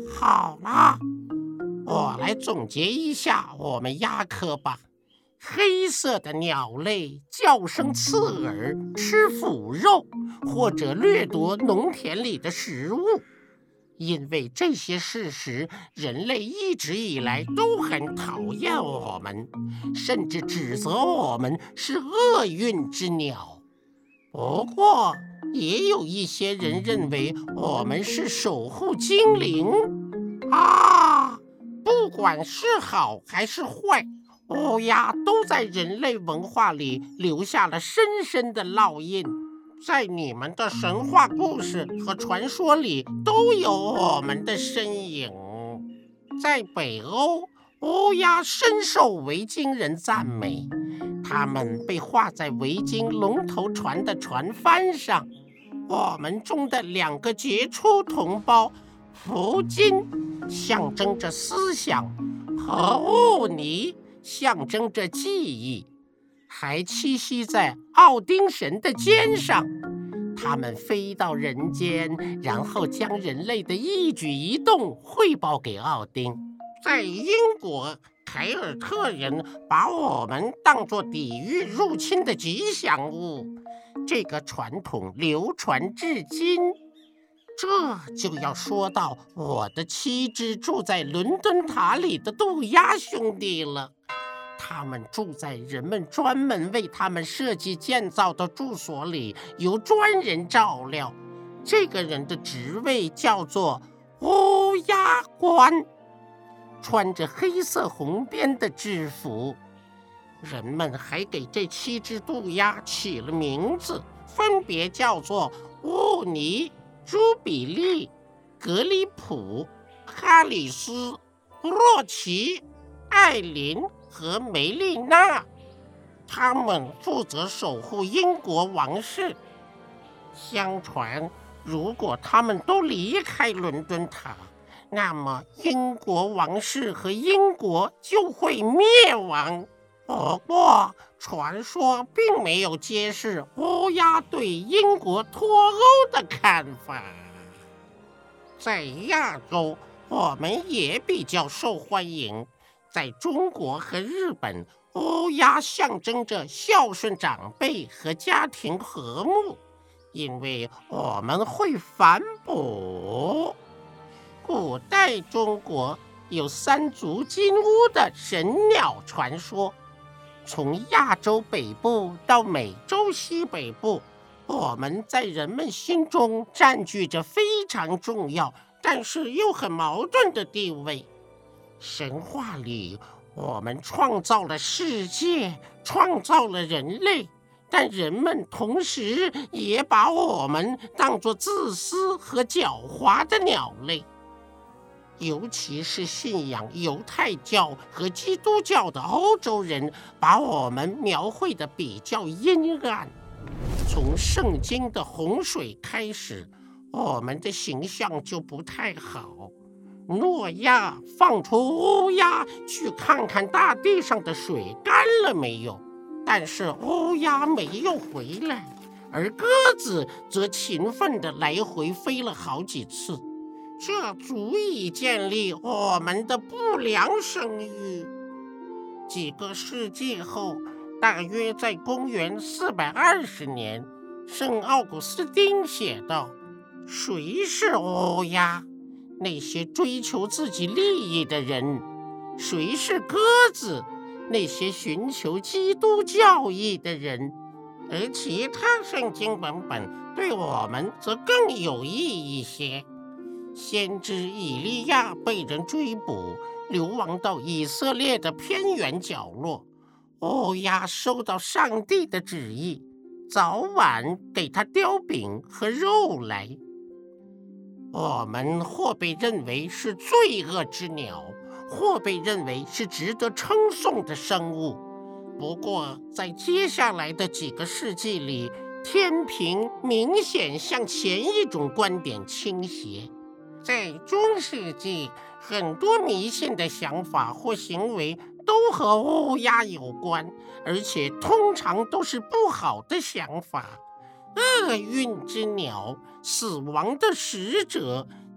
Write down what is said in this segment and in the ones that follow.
好了，我来总结一下我们鸦科吧。黑色的鸟类叫声刺耳，吃腐肉，或者掠夺农田里的食物。因为这些事实，人类一直以来都很讨厌我们，甚至指责我们是厄运之鸟。不过，也有一些人认为我们是守护精灵。不管是好还是坏，乌鸦都在人类文化里留下了深深的烙印。在你们的神话故事和传说里都有我们的身影。在北欧，乌鸦深受维京人赞美，它们被画在维京龙头船的船帆上。我们中的2个杰出同胞，福金象征着思想，和乌尼象征着记忆，还栖息在奥丁神的肩上。他们飞到人间，然后将人类的一举一动汇报给奥丁。在英国，凯尔特人把我们当作抵御入侵的吉祥物，这个传统流传至今。这就要说到我的7只住在伦敦塔里的渡鸦兄弟了。他们住在人们专门为他们设计建造的住所里，由专人照料。这个人的职位叫做乌鸦官，穿着黑色红边的制服。人们还给这7只渡鸦起了名字，分别叫做乌尼、朱比利、格里普、哈里斯、洛奇、艾琳和梅丽娜。他们负责守护英国王室。相传，如果他们都离开伦敦塔，那么英国王室和英国就会灭亡。不过，传说并没有揭示乌鸦对英国脱欧的看法。在亚洲，我们也比较受欢迎。在中国和日本，乌鸦象征着孝顺长辈和家庭和睦，因为我们会反哺。古代中国有3足金乌的神鸟传说。从亚洲北部到美洲西北部，我们在人们心中占据着非常重要，但是又很矛盾的地位。神话里，我们创造了世界，创造了人类，但人们同时也把我们当作自私和狡猾的鸟类。尤其是信仰犹太教和基督教的欧洲人，把我们描绘得比较阴暗。从圣经的洪水开始，我们的形象就不太好。诺亚放出乌鸦去看看大地上的水干了没有，但是乌鸦没有回来，而鸽子则勤奋地来回飞了好几次。这足以建立我们的不良声誉。几个世纪后，大约在公元420年，圣奥古斯丁写道：谁是乌鸦？那些追求自己利益的人。谁是鸽子？那些寻求基督教义的人。而其他圣经文本对我们则更有益一些。先知以利亚被人追捕，流亡到以色列的偏远角落。乌鸦收到上帝的旨意，早晚给他叼饼和肉来。我们或被认为是罪恶之鸟，或被认为是值得称颂的生物。不过，在接下来的几个世纪里，天平明显向前一种观点倾斜。在中世纪，很多迷信的想法或行为都和乌鸦有关，而且通常都是不好的想法。厄运之鸟、死亡的使者、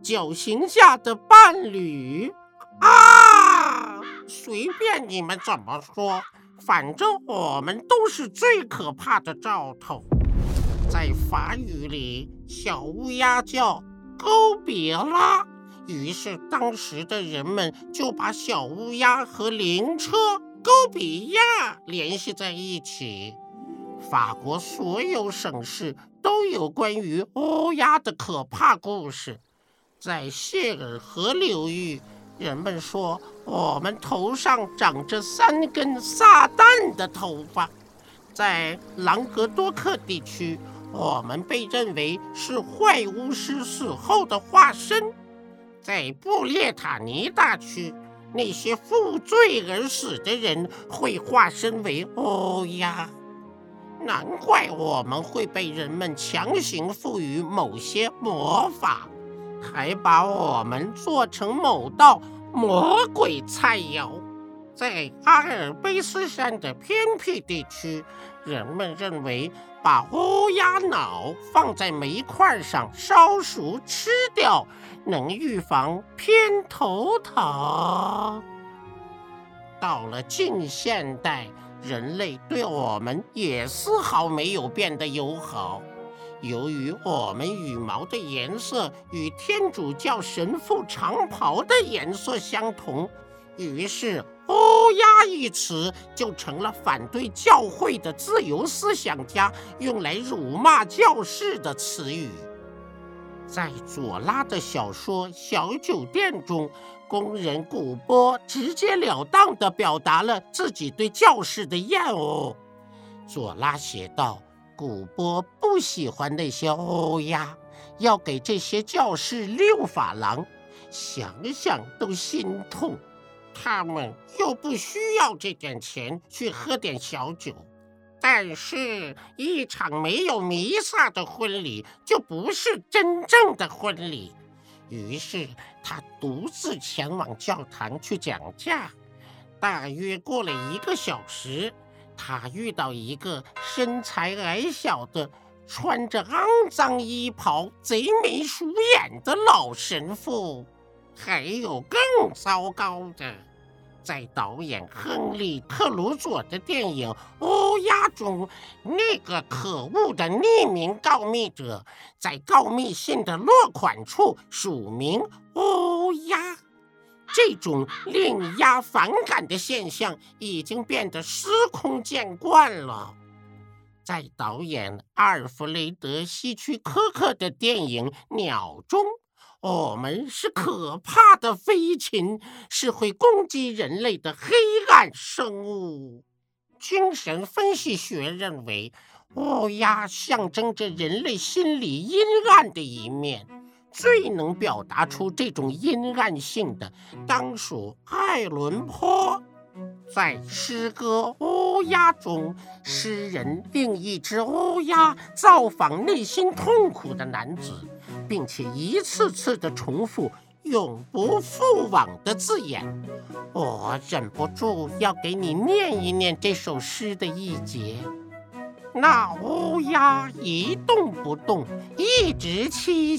绞刑下的伴侣。啊！随便你们怎么说，反正我们都是最可怕的兆头。在法语里，小乌鸦叫勾别拉，于是当时的人们就把小乌鸦和灵车勾比亚联系在一起。法国所有省市都有关于乌鸦的可怕故事。在谢尔河流域，人们说我们头上长着3根撒旦的头发。在朗格多克地区，我们被认为是坏巫师死后的化身。在布列塔尼大区，那些负罪而死的人会化身为乌鸦。难怪我们会被人们强行赋予某些魔法，还把我们做成某道魔鬼菜肴。在阿尔卑斯山的偏僻地区，人们认为把乌鸦脑放在煤块上烧熟吃掉，能预防偏头疼。到了近现代，人类对我们也丝毫没有变得友好。由于我们羽毛的颜色与天主教神父长袍的颜色相同，于是乌鸦一词就成了反对教会的自由思想家用来辱骂教士的词语。在左拉的小说《小酒店》中，工人古波直截了当地表达了自己对教士的厌恶。左拉写道，古波不喜欢那些乌鸦，要给这些教士6法郎，想想都心痛。他们又不需要这点钱去喝点小酒。但是，一场没有弥撒的婚礼就不是真正的婚礼。于是，他独自前往教堂去讲价。大约过了1个小时，他遇到一个身材矮小的、穿着肮脏衣袍、贼眉鼠眼的老神父。还有更糟糕的。在导演亨利·克鲁佐的电影《乌鸦》中，那个可恶的匿名告密者在告密信的落款处署名乌鸦。这种令鸦反感的现象已经变得司空见惯了。在导演阿尔弗雷德·希区柯克的电影《鸟》中，我们是可怕的飞禽，是会攻击人类的黑暗生物。精神分析学认为，乌鸦象征着人类心里阴暗的一面，最能表达出这种阴暗性的当属爱伦坡。在诗歌《乌鸦》中，诗人令一只乌鸦造访内心痛苦的男子，并且一次次地重复永不复往的字眼。我忍不住要给你念一念这首诗的一节。那乌鸦一动不动，一直栖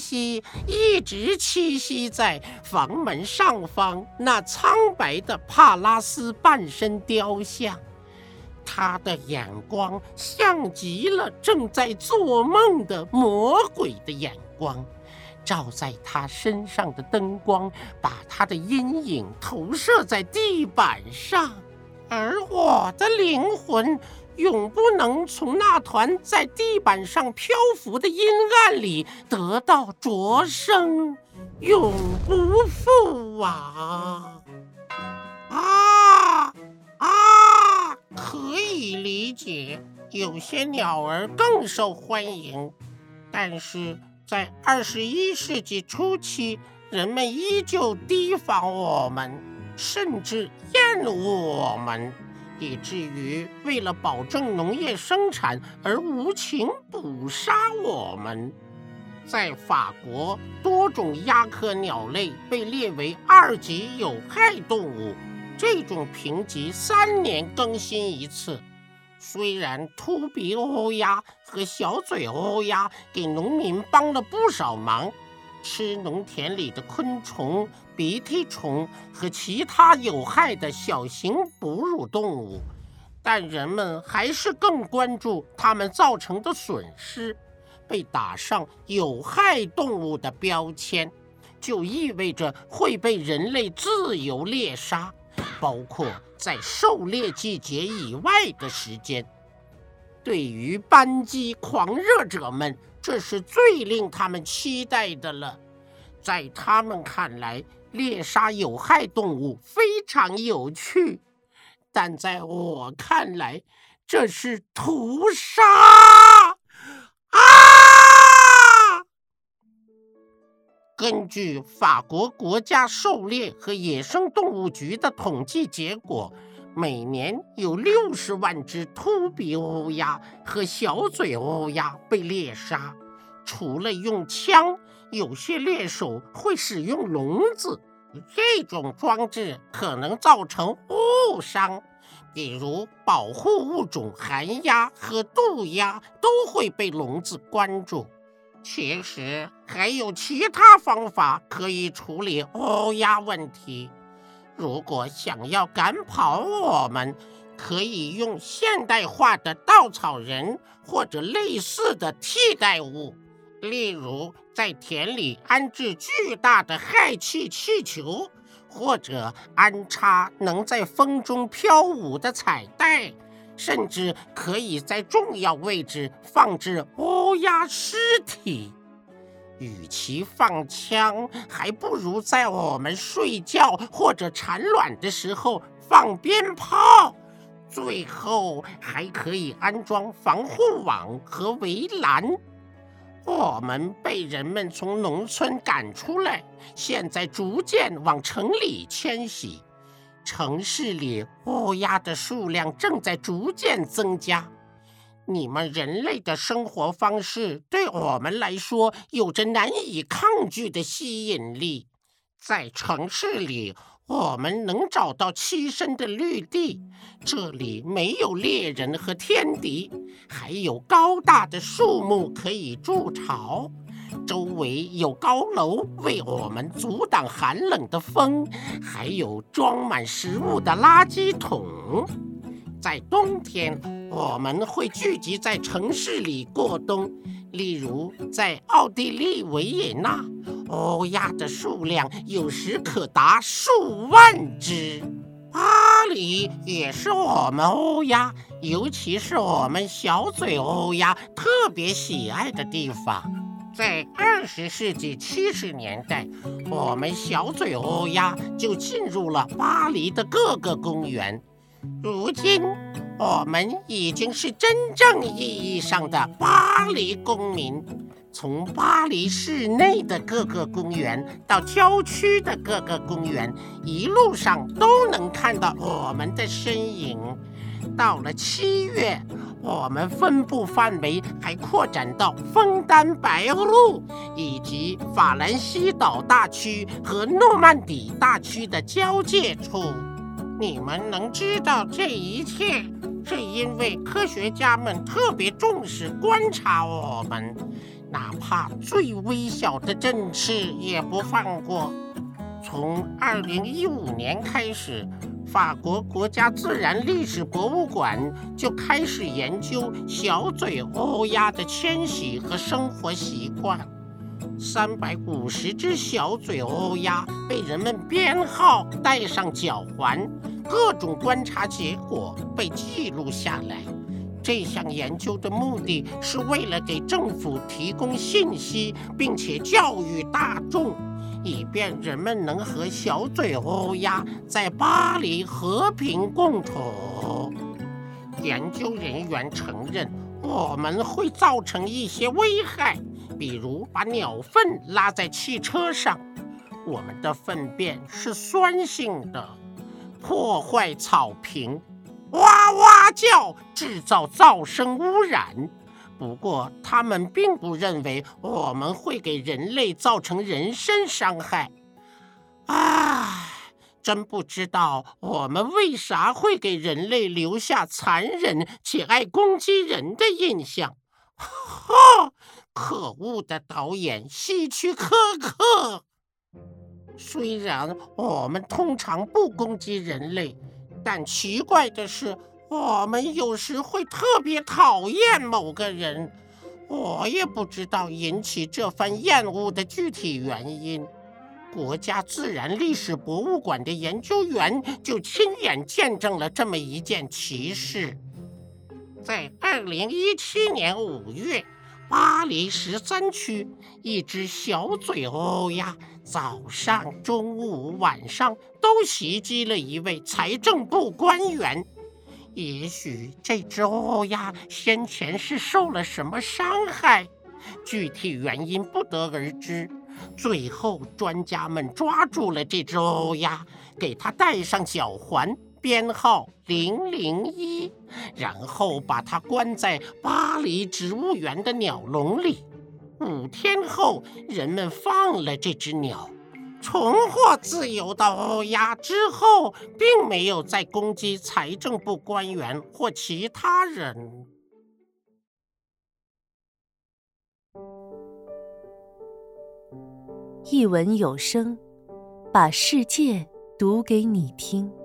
息在房门上方那苍白的帕拉斯半身雕像。他的眼光像极了正在做梦的魔鬼的眼光，照在他身上的灯光把他的阴影投射在地板上，而我的灵魂永不能从那团在地板上漂浮的阴暗里得到着生，永不复往。可以理解，有些鸟儿更受欢迎，但是在21世纪初期，人们依旧提防我们，甚至厌恶我们，以至于为了保证农业生产而无情捕杀我们。在法国，多种鸦科鸟类被列为2级有害动物，这种评级3年更新一次。虽然秃鼻乌鸦和小嘴乌鸦给农民帮了不少忙， 吃农田里的昆虫、鼻涕虫和其他有害的小型哺乳动物，但人们还是更关注它们造成的损失。被打上有害动物的标签，就意味着会被人类自由猎杀，包括在狩猎季节以外的时间。对于斑鸡狂热者们，这是最令他们期待的了。在他们看来，猎杀有害动物非常有趣，但在我看来，这是屠杀啊！根据法国国家狩猎和野生动物局的统计结果，每年有60万只秃鼻欧鸦和小嘴欧鸦被猎杀。除了用枪，有些猎手会使用笼子，这种装置可能造成误伤，比如保护物种寒鸦和渡鸦都会被笼子关住。其实还有其他方法可以处理欧鸦问题。如果想要赶跑我们，可以用现代化的稻草人或者类似的替代物，例如在田里安置巨大的氦气气球，或者安插能在风中飘舞的彩带，甚至可以在重要位置放置欧鸦尸体。与其放枪，还不如在我们睡觉或者产卵的时候放鞭炮。最后还可以安装防护网和围栏。我们被人们从农村赶出来，现在逐渐往城里迁徙。城市里欧鸦的数量正在逐渐增加。你们人类的生活方式对我们来说有着难以抗拒的吸引力。在城市里，我们能找到栖身的绿地，这里没有猎人和天敌，还有高大的树木可以筑巢，周围有高楼为我们阻挡寒冷的风，还有装满食物的垃圾桶。在冬天，我们会聚集在城市里过冬，例如在奥地利维也纳，欧鸦的数量有时可达数万只。巴黎也是我们欧鸦，尤其是我们小嘴欧鸦特别喜爱的地方。在20世纪70年代，我们小嘴欧鸦就进入了巴黎的各个公园。如今，我们已经是真正意义上的巴黎公民。从巴黎市内的各个公园到郊区的各个公园，一路上都能看到我们的身影。到了7月，我们分布范围还扩展到枫丹白露以及法兰西岛大区和诺曼底大区的交界处。你们能知道这一切，是因为科学家们特别重视观察我们，哪怕最微小的振翅也不放过。从2015年开始，法国国家自然历史博物馆就开始研究小嘴欧鸦的迁徙和生活习惯。350只小嘴欧鸦被人们编号戴上脚环，各种观察结果被记录下来。这项研究的目的是为了给政府提供信息，并且教育大众，以便人们能和小嘴欧鸦在巴黎和平共处。研究人员承认，我们会造成一些危害，比如把鸟粪拉在汽车上。我们的粪便是酸性的，破坏草坪，哇哇叫，制造噪声污染。不过，他们并不认为我们会给人类造成人身伤害。真不知道我们为啥会给人类留下残忍且爱攻击人的印象。 可恶的导演希区柯克！虽然我们通常不攻击人类，但奇怪的是，我们有时会特别讨厌某个人。我也不知道引起这番厌恶的具体原因。国家自然历史博物馆的研究员就亲眼见证了这么一件奇事。在2017年5月，巴黎13区一只小嘴欧鸦早上、中午、晚上都袭击了一位财政部官员。也许这只欧鸦先前是受了什么伤害，具体原因不得而知。最后，专家们抓住了这只欧鸦，给它戴上脚环，编号001，然后把它关在巴黎植物园的鸟笼里。5天后，人们放了这只鸟。重获自由的欧鸦之后，并没有再攻击财政部官员或其他人。 一文有声，把世界读给你听。